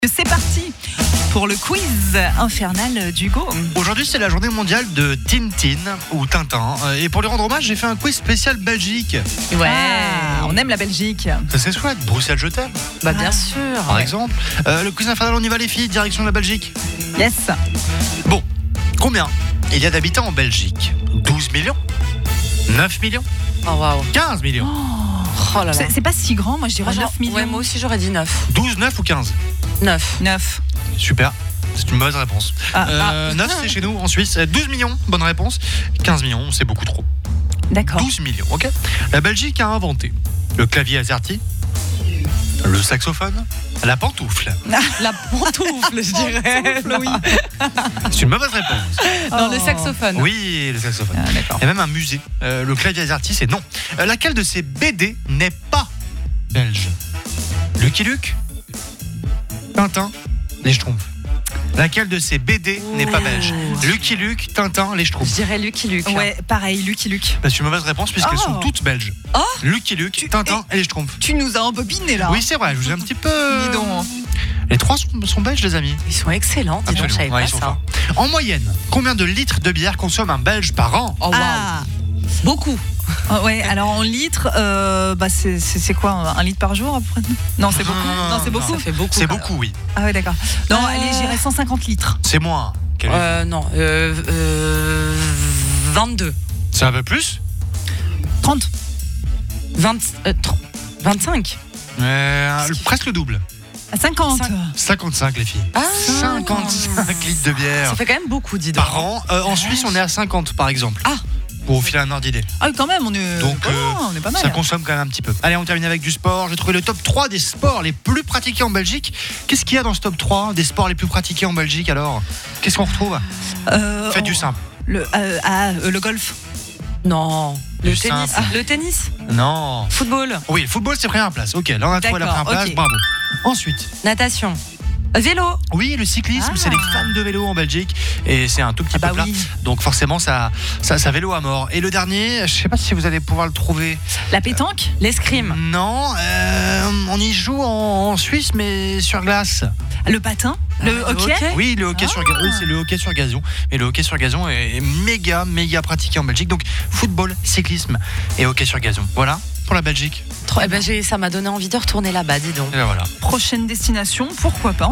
C'est parti pour le quiz infernal d'Hugo. Aujourd'hui, c'est la journée mondiale de Tintin ou Tintin. Et pour lui rendre hommage, j'ai fait un quiz spécial Belgique. Ouais, on aime la Belgique. Ça c'est chouette. Bruxelles, je t'aime, Bah bien sûr. par exemple. Le quiz infernal, on y va les filles, direction de la Belgique. Yes. Bon, combien il y a d'habitants en Belgique? 12 millions? 9 millions? Oh waouh. 15 millions? Oh là là. C'est pas si grand, moi je dirais 9 millions. Ouais, moi aussi j'aurais dit 9. 12, 9 ou 15? 9. 9. Super. C'est une mauvaise réponse. 9, c'est chez nous, en Suisse. 12 millions, bonne réponse. 15 millions, c'est beaucoup trop. D'accord. 12 millions, ok. La Belgique a inventé le clavier AZERTY, le saxophone, la pantoufle. La pantoufle, je dirais. Oui. C'est une mauvaise réponse. Non, le saxophone. Oui, le saxophone. Ah, d'accord. Il y a même un musée. Le clavier AZERTY, c'est non. Laquelle de ces BD n'est pas belge? Lucky Luke, Tintin, les Schtroumpfs. Laquelle de ces BD n'est pas belge? Lucky Luke, Tintin, les Je Schtroumpfs. dirais Lucky Luke. Ouais, pareil, Lucky Luke. C'est une mauvaise réponse puisqu'elles sont toutes belges. Oh. Lucky Luke, Tintin et les Schtroumpfs. Tu nous as embobiné là. Oui, c'est vrai, je vous ai un petit peu. Dis donc. Les trois sont belges, les amis. Ils sont excellents. Dis donc, je savais Ouais, pas ils sont ça. forts. En moyenne, combien de litres de bière consomme un Belge par an? Oh waouh. Ah. Beaucoup. Ouais, alors en litres, bah c'est quoi, 1 litre par jour à peu près? Non, c'est beaucoup. Non, c'est beaucoup. Ça fait beaucoup. C'est beaucoup, oui. Ah ouais, d'accord. Non, allez, j'irai 150 litres. C'est moins. Non. 22. C'est un peu plus? 30. 25. Presque le double. 50. 55, les filles. Ah. 55 litres de bière Ça fait quand même beaucoup, dis donc. par an. En Suisse, on est à 50, par exemple. Ah. Pour vous filer un ordre d'idée. Ah oui, quand même, on est, Donc, on est pas mal. Ça consomme quand même un petit peu. Allez, on termine avec du sport. J'ai trouvé le top 3 des sports les plus pratiqués en Belgique. Qu'est-ce qu'il y a dans ce top 3 des sports les plus pratiqués en Belgique alors? Qu'est-ce qu'on retrouve? Faites du simple. Le golf. Non. Le Du tennis. simple. Le tennis. Non. Football. Oui, le football, c'est première place. Ok, là, on a trouvé la D'accord, première place. ok. Bravo. Ensuite, Natation. Vélo. oui, le cyclisme, Ah. c'est les fans de vélo en Belgique. Et c'est un tout petit Ah bah peu plat. oui. Donc forcément, ça vélo à mort. Et le dernier, je sais pas si vous allez pouvoir le trouver. La pétanque. L'escrime. Non, on y joue en Suisse, mais sur glace. Le patin. Le hockey. Oui, le hockey sur gazon. Oui, c'est le hockey sur gazon. Mais le hockey sur gazon est méga pratiqué en Belgique. Donc football, cyclisme et hockey sur gazon. Voilà pour la Belgique. Ça m'a donné envie de retourner là-bas, dis donc. Et ben voilà. Prochaine destination, pourquoi pas?